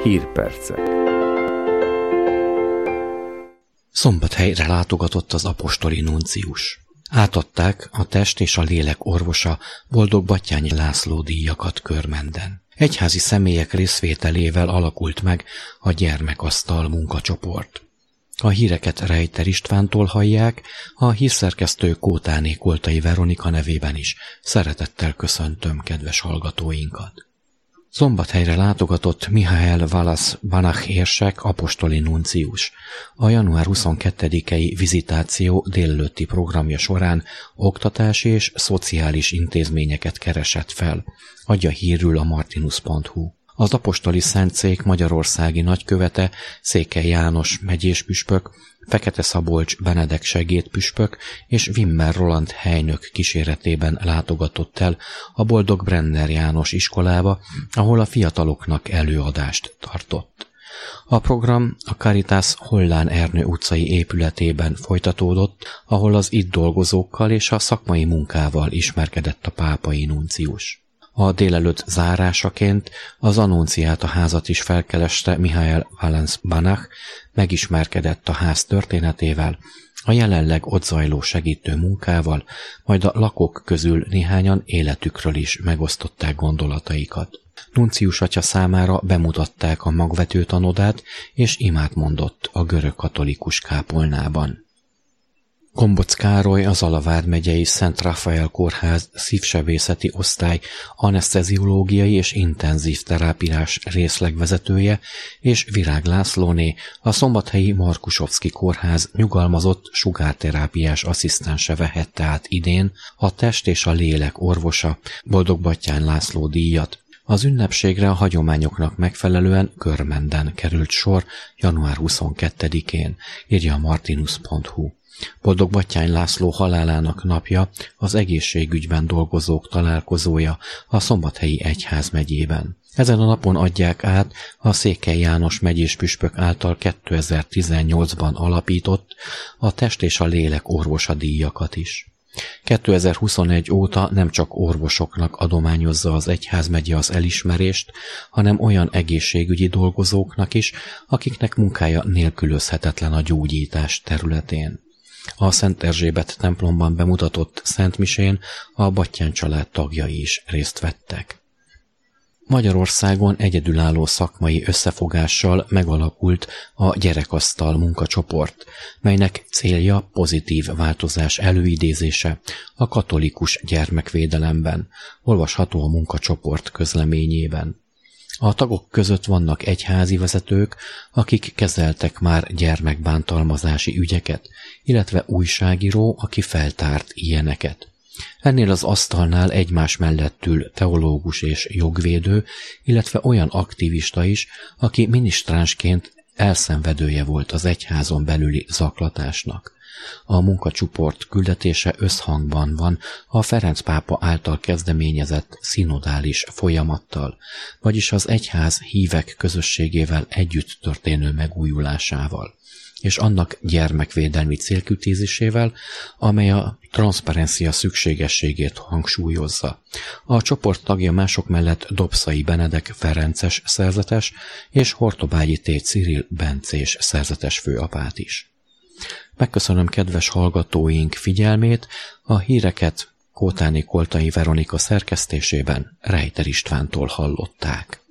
Hírpercek. Szombathelyre látogatott az apostoli nuncius. Átadták a test és a lélek orvosa Boldog Batthyány László díjakat Körmenden. Egyházi személyek részvételével alakult meg a Gyermekasztal munkacsoport. A híreket Rejter Istvántól hallják, a hírszerkesztő Kótáné Koltai Veronika nevében is szeretettel köszöntöm kedves hallgatóinkat. Szombathelyre látogatott Michael Wallace Banach érsek apostoli nuncius. A január 22-i vizitáció délelőtti programja során oktatási és szociális intézményeket keresett fel, adja hírül a martinus.hu. Az apostoli szentszék magyarországi nagykövete Székely János megyéspüspök, Fekete Szabolcs Benedek segédpüspök és Wimmer Roland helynök kíséretében látogatott el a Boldog Brenner János iskolába, ahol a fiataloknak előadást tartott. A program a Caritas Hollán Ernő utcai épületében folytatódott, ahol az itt dolgozókkal és a szakmai munkával ismerkedett a pápai nuncius. A délelőtt zárásaként az Annunciáta házat is felkereste Michael Wallace Banach, megismerkedett a ház történetével, a jelenleg ott zajló segítő munkával, majd a lakók közül néhányan életükről is megosztották gondolataikat. Nuncius atya számára bemutatták a magvető tanodát, és imát mondott a görög katolikus kápolnában. Gombóc Károly, az Alavár megyei Szent Rafael kórház szívsebészeti osztály aneszteziológiai és intenzív terápiás részlegvezetője és Virág Lászlóné, a szombathelyi Markusovszki kórház nyugalmazott sugárterápiás asszisztense vehette át idén a test és a lélek orvosa Boldog Batthyány László díjat. Az ünnepségre a hagyományoknak megfelelően Körmenden került sor január 22-én, írja a martinus.hu. Boldog Batthyány László halálának napja az egészségügyben dolgozók találkozója a Szombathelyi Egyházmegyében. Ezen a napon adják át a Székely János megyéspüspök által 2018-ban alapított a test és a lélek orvosa díjakat is. 2021 óta nem csak orvosoknak adományozza az egyházmegye az elismerést, hanem olyan egészségügyi dolgozóknak is, akiknek munkája nélkülözhetetlen a gyógyítás területén. A Szent Erzsébet templomban bemutatott szentmisén a Batthyány család tagjai is részt vettek. Magyarországon egyedülálló szakmai összefogással megalakult a Gyerekasztal munkacsoport, melynek célja pozitív változás előidézése a katolikus gyermekvédelemben, olvasható a munkacsoport közleményében. A tagok között vannak egyházi vezetők, akik kezeltek már gyermekbántalmazási ügyeket, illetve újságíró, aki feltárt ilyeneket. Ennél az asztalnál egymás mellett ül teológus és jogvédő, illetve olyan aktivista is, aki minisztránsként elszenvedője volt az egyházon belüli zaklatásnak. A munkacsoport küldetése összhangban van a Ferenc pápa által kezdeményezett szinodális folyamattal, vagyis az egyház hívek közösségével együtt történő megújulásával, és annak gyermekvédelmi célkitűzésével, amely a transzparencia szükségességét hangsúlyozza. A csoport tagja mások mellett Dobszai Benedek ferences szerzetes és Hortobágyi T. Cyril bencés szerzetes főapát is. Megköszönöm kedves hallgatóink figyelmét, a híreket Kótáné Koltai Veronika szerkesztésében Rejter Istvántól hallották.